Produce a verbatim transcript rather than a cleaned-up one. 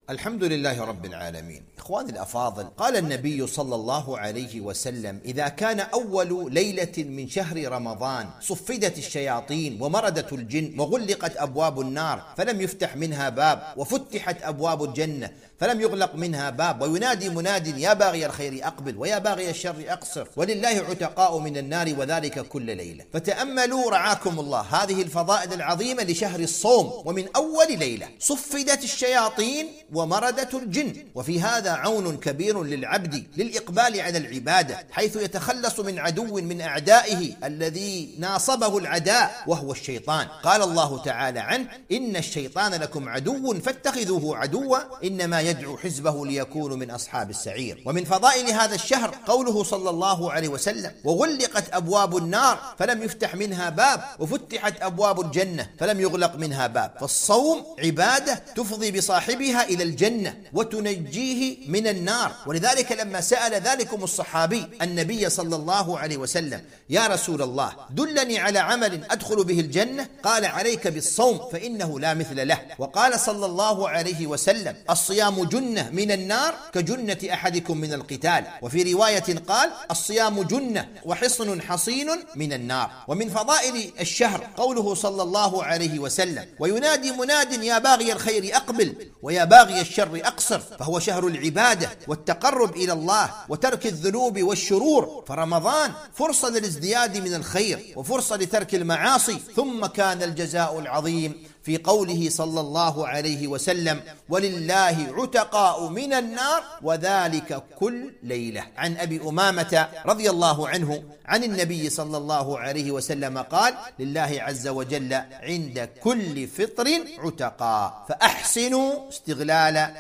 الحمد لله رب العالمين. إخواني الأفاضل، قال النبي صلى الله عليه وسلم: إذا كان أول ليلة من شهر رمضان صفدت الشياطين ومردت الجن وغلقت أبواب النار فلم يفتح منها باب، وفتحت أبواب الجنة فلم يغلق منها باب، وينادي مناد: يا باغي الخير أقبل ويا باغي الشر أقصر، ولله عتقاء من النار وذلك كل ليلة. فتأملوا رعاكم الله هذه الفضائل العظيمة لشهر الصوم، ومن أول ليلة صفدت الشياطين ومردت الجن، وفي هذا عون كبير للعبد للإقبال على العبادة، حيث يتخلص من عدو من أعدائه الذي ناصبه العداء وهو الشيطان. قال الله تعالى عنه: إن الشيطان لكم عدو فاتخذوه عدوا إنما يدعو حزبه ليكونوا من أصحاب السعير. ومن فضائل هذا الشهر قوله صلى الله عليه وسلم: وغلقت أبواب النار فلم يفتح منها باب، وفتحت أبواب الجنة فلم يغلق منها باب. فالصوم عبادة تفضي بصاحبها إلى الجنة وتنجيه من النار. ولذلك لما سأل ذلكم الصحابي النبي صلى الله عليه وسلم: يا رسول الله دلني على عمل أدخل به الجنة، قال: عليك بالصوم فإنه لا مثل له. وقال صلى الله عليه وسلم: الصيام جنة من النار كجنة أحدكم من القتال. وفي رواية قال: الصيام جنة وحصن حصين من النار. ومن فضائل الشهر قوله صلى الله عليه وسلم: وينادي مناد: يا باغي الخير أقبل ويا باغي الشر أقصر. فهو شهر العبادة والتقرب إلى الله وترك الذنوب والشرور. فرمضان فرصة للازدياد من الخير وفرصة لترك المعاصي. ثم كان الجزاء العظيم في قوله صلى الله عليه وسلم: ولله عتقاء من النار وذلك كل ليلة. عن أبي أمامة رضي الله عنه عن النبي صلى الله عليه وسلم قال: لله عز وجل عند كل فطر عتقاء، فأحسنوا استغلال